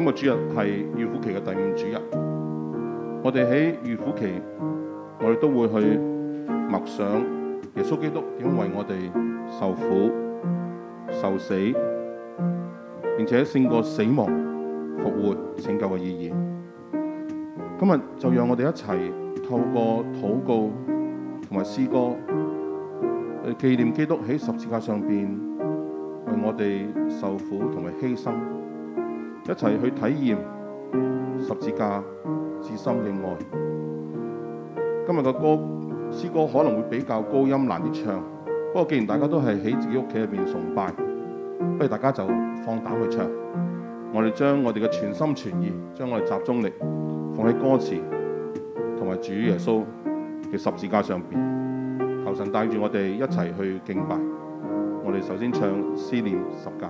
個主日係預苦期嘅第5主日，我哋喺預苦期，我哋都會去默想耶穌基督點為我哋受苦、受死，並且勝過死亡、復活、拯救嘅意義。今日就讓我哋一齊透過禱告同埋詩歌，紀念基督喺十字架上邊為我哋受苦同埋犧牲，一齊去體驗十字架至深嘅愛。今日嘅詩歌可能會比較高音難啲唱，不過既然大家都係喺自己屋企入邊崇拜，不如大家就放膽去唱。我哋將我哋嘅全心全意，將我哋集中力放喺歌詞同埋主耶穌嘅十字架上邊，求神帶住我哋一齊去敬拜。我哋首先唱思念十架。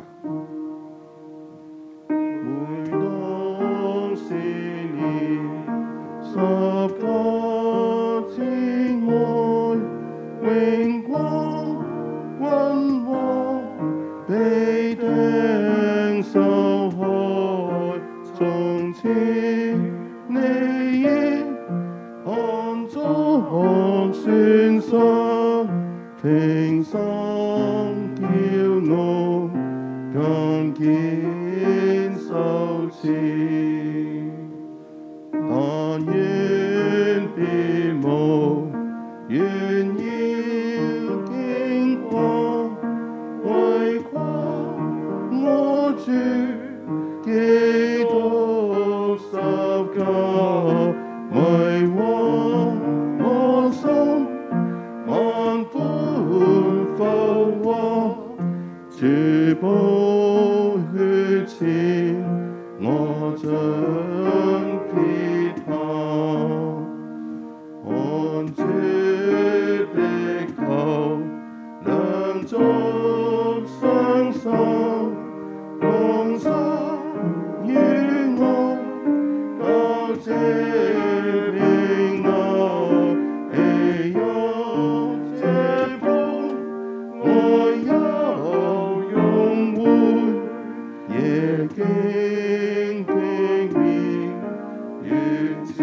每當思念十架之愛，榮光君王被釘受害，從此你已看作損失，平生驕傲更見羞恥，但願別無願要經過，為誇我主基督十架，為獲我心萬般復活，主寶血前我將撇下，看主的頭兩足雙手，同心與我交織平安，喜有這般愛有永活，夜經的面願此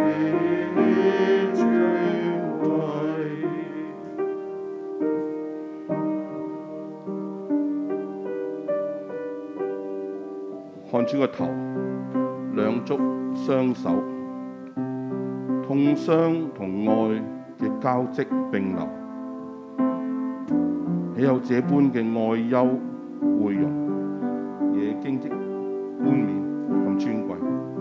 尊貴。看主個頭，兩足雙手，痛傷同愛嘅交織並流，豈有這般嘅愛憂會容，野荊的冠冕咁尊貴。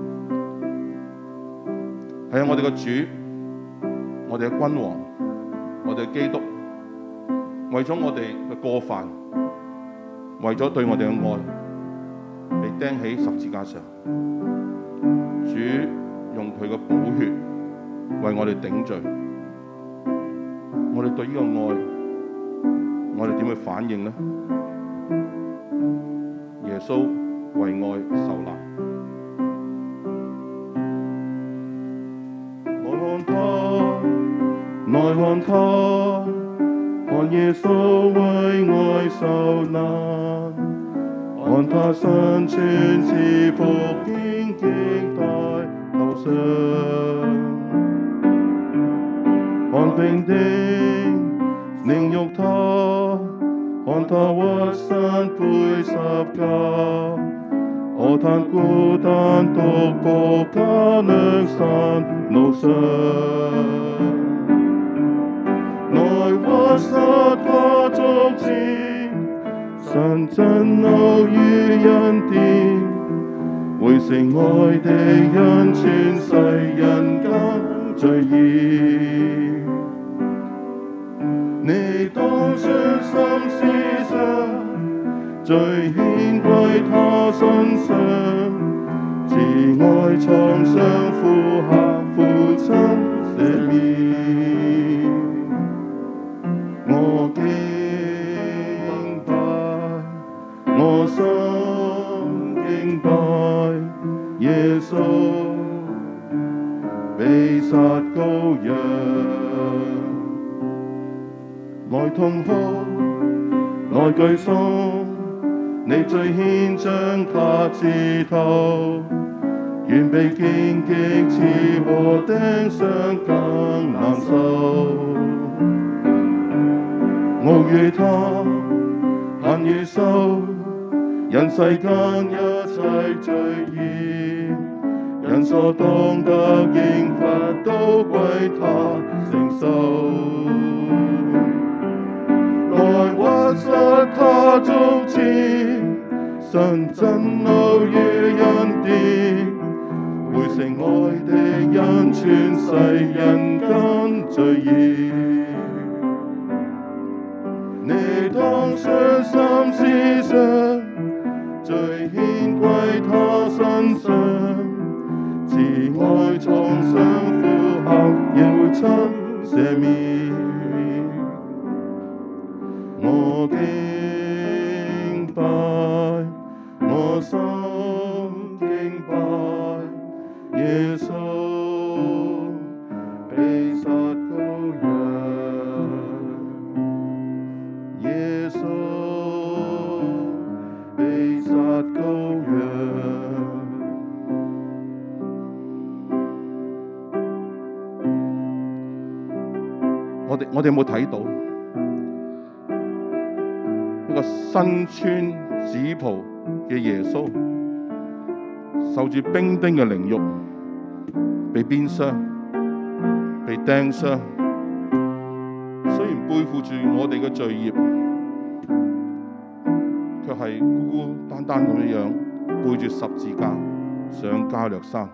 係啊，我哋嘅主，我哋嘅君王，我哋嘅基督，為咗我哋嘅過犯，為咗對我哋嘅愛，被釘喺十字架上。主用佢嘅寶血為我哋頂罪。我哋對呢個愛，我哋點去反應呢？耶穌為愛受難，來看他，看耶穌為愛受難，看他身穿刺服荊棘戴頭上，看兵丁凌辱他，看他屈身背十架，何嘆孤單獨步加略山路上，來屈膝他足前，神真奧於恩典，回成愛的恩，全世人間罪孽。你當專心思想，罪愆歸他身上，慈愛創傷負下父親赦免。我敬拜，我心敬拜耶穌，被殺羔羊，來同哭，來舉頌，你最獻將他枝頭， 願比荊棘刺和釘傷更難受。傲於他，恨與羞，人世間一切罪孽，人所當得刑罰都歸他承受。來屈膝他足前，神震怒與恩典，回承愛的恩，全世人間罪孽。你當專心思想，罪愆歸他身上，慈愛創傷負荷，要親赦免。我敬拜，我心敬拜，耶穌被殺羔羊，耶穌被殺羔羊。我哋有冇睇到一個身穿紫袍嘅耶穌，受住兵丁嘅凌辱，被鞭傷，被釘傷，雖然背負住我哋嘅罪孽，卻係孤孤單單咁樣背住十字架上加略山。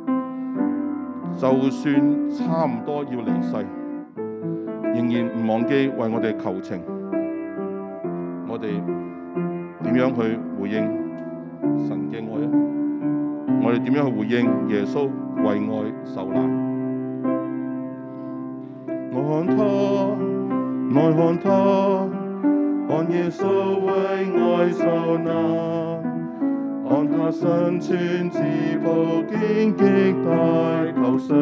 就算差唔多要離世，仍然唔忘記為我哋求情。我哋點樣去回應神嘅愛啊？我哋點樣去回應耶穌為愛受難？我看他，來看他，看耶穌為愛受難，看他身穿紫袍，荊棘戴頭上，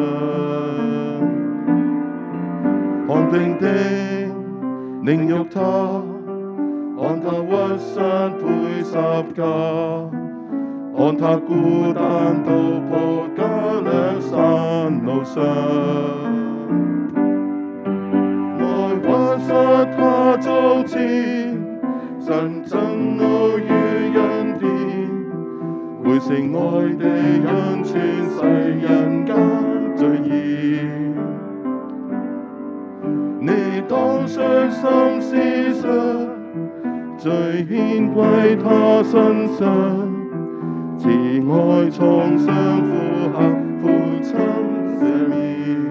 看兵丁凌辱他，看他屈膝背十架，看他孤單到仆加略山路上，來屈膝他足前，神震怒與恩典，回承愛的恩，全世人間罪孽。你當專心思想，罪愆歸他身上，慈愛創傷負荷，父親赦免。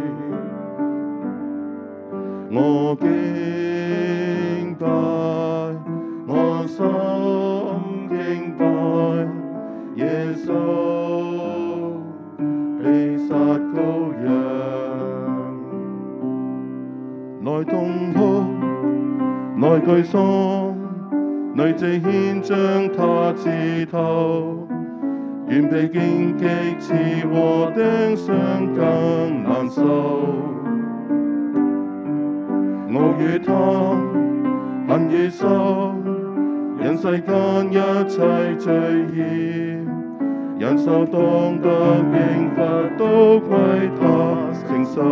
我敬拜，我心敬拜，耶穌被殺羔羊，來痛哭，來舉喪，女祭獻將他刺透，願比荊棘刺和釘傷更難受。傲於他，恨與羞，人世間一切罪孽，人所當得刑罰都歸他承受。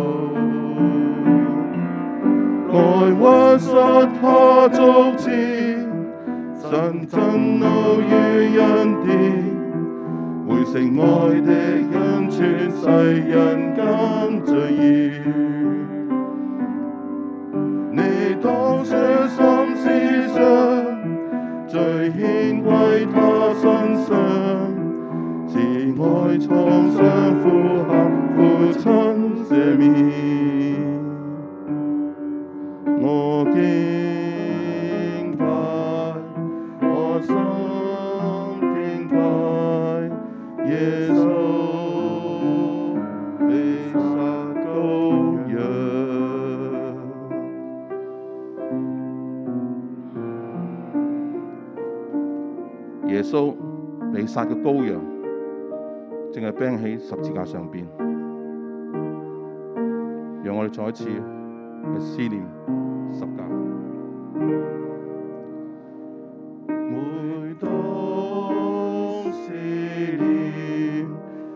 來屈膝他足前，神震怒與恩典，回承愛的恩，全世人間罪孽。你當專心思想，罪愆歸他身上，慈愛創傷負荷，父親赦免。我敬拜，我心敬拜，耶穌被殺羔羊。耶穌被殺嘅羔羊，正係釘喺十字架上邊。讓我哋再一次去思念十架。每當思念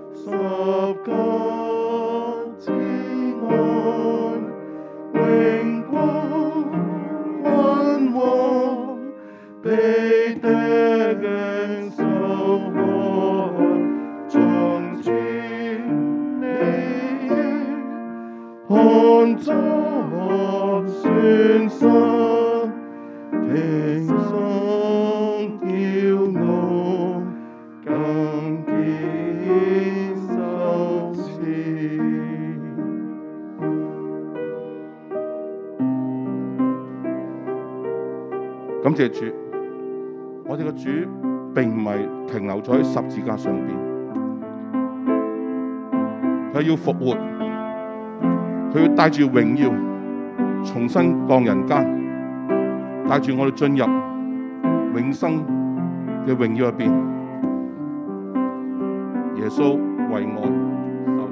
的受害，從主你看作損失，平生叫我更見羞恥。感謝主，我哋嘅主並唔係停留咗喺十字架上邊，佢要復活，佢要帶住榮耀重新降人間，帶住我哋進入永生嘅榮耀入邊。耶穌為我受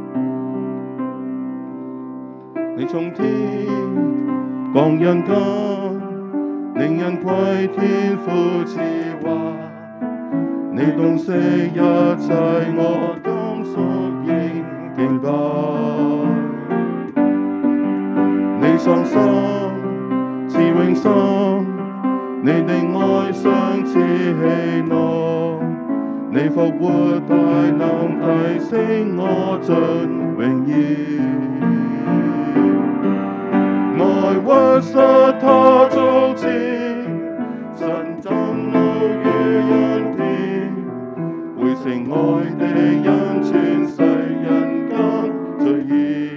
難，你從天降人間，令人歸天父之話，你洞悉一切，我今屬應敬拜。你喪心賜永生，你的愛相似喜樂，你復活大能提升我進榮耀。愛屈膝他足前，神憎怒與恩典，匯成愛的恩，傳世人間最義。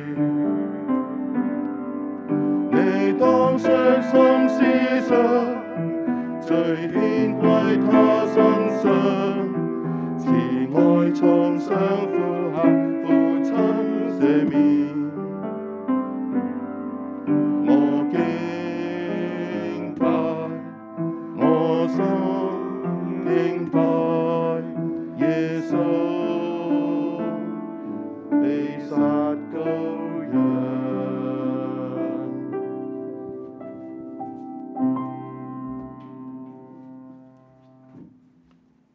你當率心思想，最顯歸他身上，慈愛創傷父下，父親赦免。我敬拜，我心敬拜。